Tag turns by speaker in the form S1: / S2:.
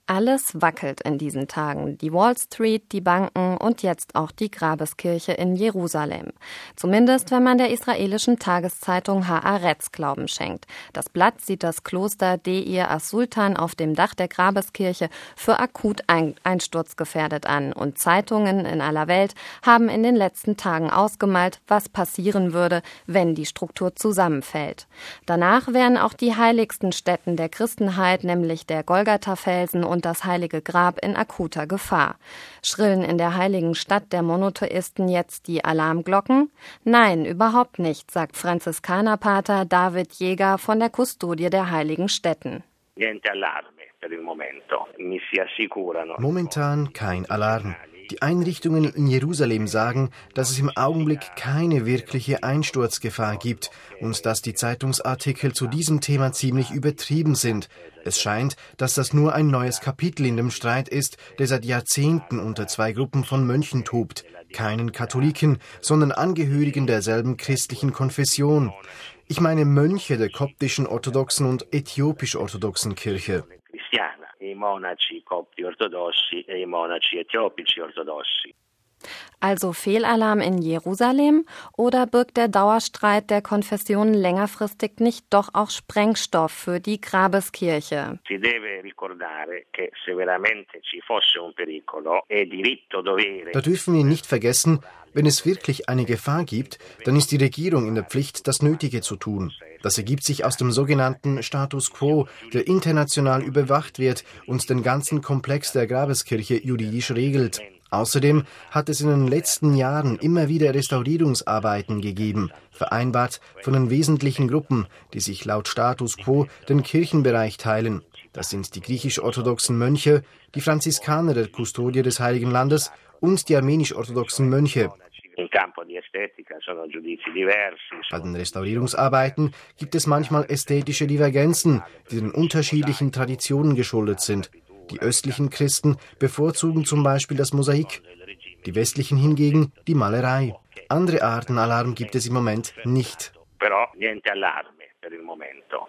S1: Alles wackelt in diesen Tagen. Die Wall Street, die Banken und jetzt auch die Grabeskirche in Jerusalem. Zumindest, wenn man der israelischen Tageszeitung Haaretz Glauben schenkt. Das Blatt sieht das Kloster Deir as-Sultan auf dem Dach der Grabeskirche für akut einsturzgefährdet an. Und Zeitungen in aller Welt haben in den letzten Tagen ausgemalt, was passieren würde, wenn die Struktur zusammenfällt. Danach wären auch die heiligsten Stätten der Christenheit, nämlich der Golgatha-Felsen und das Heilige Grab, in akuter Gefahr. Schrillen in der heiligen Stadt der Monotheisten jetzt die Alarmglocken? Nein, überhaupt nicht, sagt Franziskanerpater David Jäger von der Kustodie der heiligen Stätten.
S2: Momentan kein Alarm. Die Einrichtungen in Jerusalem sagen, dass es im Augenblick keine wirkliche Einsturzgefahr gibt und dass die Zeitungsartikel zu diesem Thema ziemlich übertrieben sind. Es scheint, dass das nur ein neues Kapitel in dem Streit ist, der seit Jahrzehnten unter zwei Gruppen von Mönchen tobt. Keinen Katholiken, sondern Angehörigen derselben christlichen Konfession. Ich meine Mönche der koptischen orthodoxen und äthiopisch-orthodoxen Kirche.
S3: I monaci copti ortodossi e i monaci etiopici ortodossi.
S1: Also Fehlalarm in Jerusalem, oder birgt der Dauerstreit der Konfessionen längerfristig nicht doch auch Sprengstoff für die Grabeskirche?
S3: Si deve ricordare che se veramente ci fosse un pericolo è diritto dovere.
S2: Da dürfen wir nicht vergessen, wenn es wirklich eine Gefahr gibt, dann ist die Regierung in der Pflicht, das Nötige zu tun. Das ergibt sich aus dem sogenannten Status quo, der international überwacht wird und den ganzen Komplex der Grabeskirche juridisch regelt. Außerdem hat es in den letzten Jahren immer wieder Restaurierungsarbeiten gegeben, vereinbart von den wesentlichen Gruppen, die sich laut Status quo den Kirchenbereich teilen. Das sind die griechisch-orthodoxen Mönche, die Franziskaner der Kustodie des Heiligen Landes und die armenisch-orthodoxen Mönche. Bei den Restaurierungsarbeiten gibt es manchmal ästhetische Divergenzen, die den unterschiedlichen Traditionen geschuldet sind. Die östlichen Christen bevorzugen zum Beispiel das Mosaik, die westlichen hingegen die Malerei. Andere Arten Alarm gibt es im Moment nicht.
S3: Però niente allarme per il momento.